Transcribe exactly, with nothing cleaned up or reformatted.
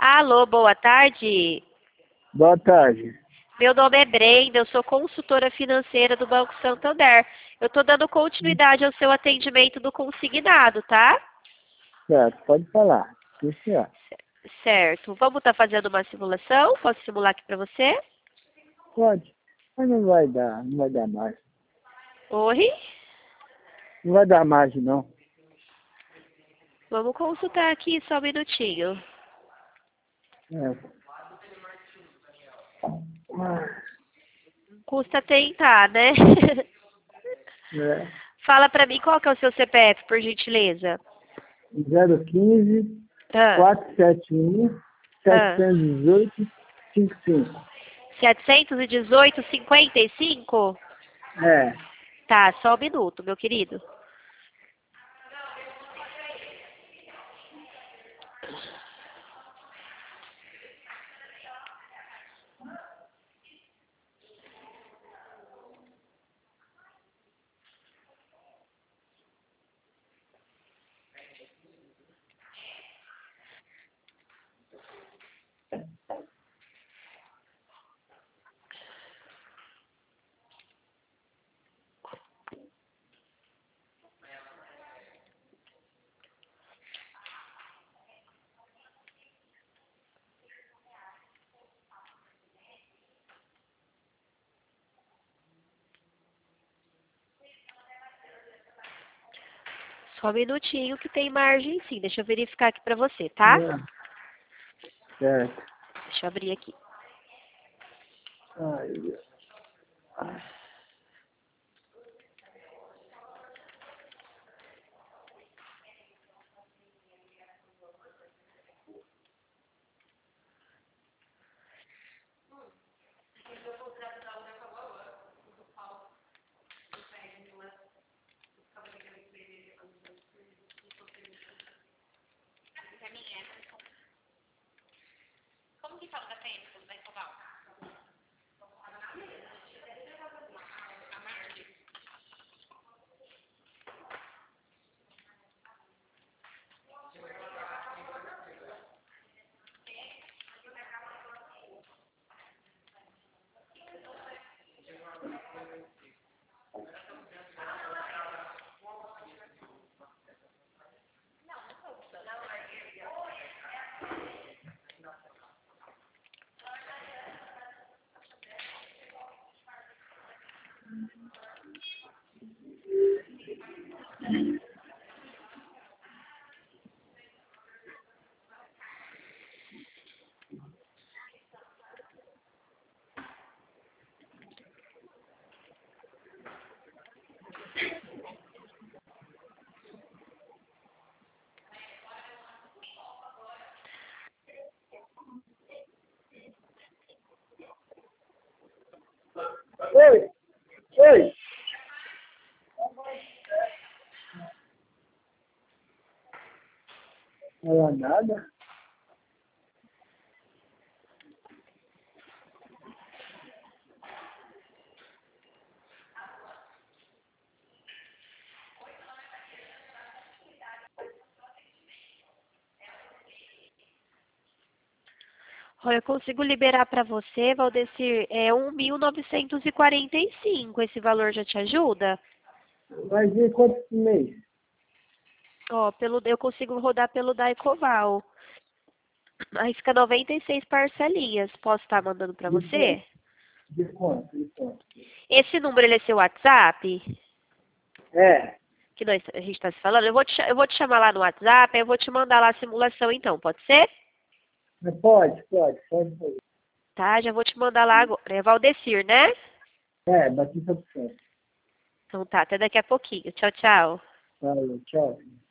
Alô, boa tarde. Boa tarde. Meu nome é Brenda, eu sou consultora financeira do Banco Santander. Eu estou dando continuidade ao seu atendimento do consignado, tá? Certo, pode falar. Sim, senhor. Certo. Vamos estar fazendo uma simulação? Posso simular aqui para você? Pode. Mas não vai dar, não vai dar margem. Oi? Não vai dar margem, não. Vamos consultar aqui só um minutinho. É. Ah, Custa tentar, né? é. Fala para mim qual que é o seu C P F, por gentileza. zero quinze, Ah, quatrocentos e setenta e um, ah. setecentos e dezoito, cinquenta e cinco. setecentos e dezoito, cinquenta e cinco? É. Tá, só um minuto, meu querido. Só um minutinho que tem margem sim. Deixa eu verificar aqui pra você, tá? É. Certo. Deixa eu abrir aqui. Ai, ai. Ei! Ei! Não é nada? Olha, eu consigo liberar pra você, Valdecir, é um mil novecentos e quarenta e cinco. Esse valor já te ajuda? Vai vir quanto por mês? Ó, pelo, eu consigo rodar pelo Daicoval. Aí fica noventa e seis parcelinhas. Posso estar mandando pra De quanto? você? De quanto? De quanto? Esse número, ele é seu WhatsApp? É. Que nós, a gente está se falando? Eu vou, te, cha- eu vou te chamar lá no WhatsApp, aí eu vou te mandar lá a simulação então, pode ser? Mas pode, pode, pode fazer. Tá, já vou te mandar lá agora. É Valdecir, né? É, Batista do Centro. Então tá, até daqui a pouquinho. Tchau, tchau. Valeu, tchau.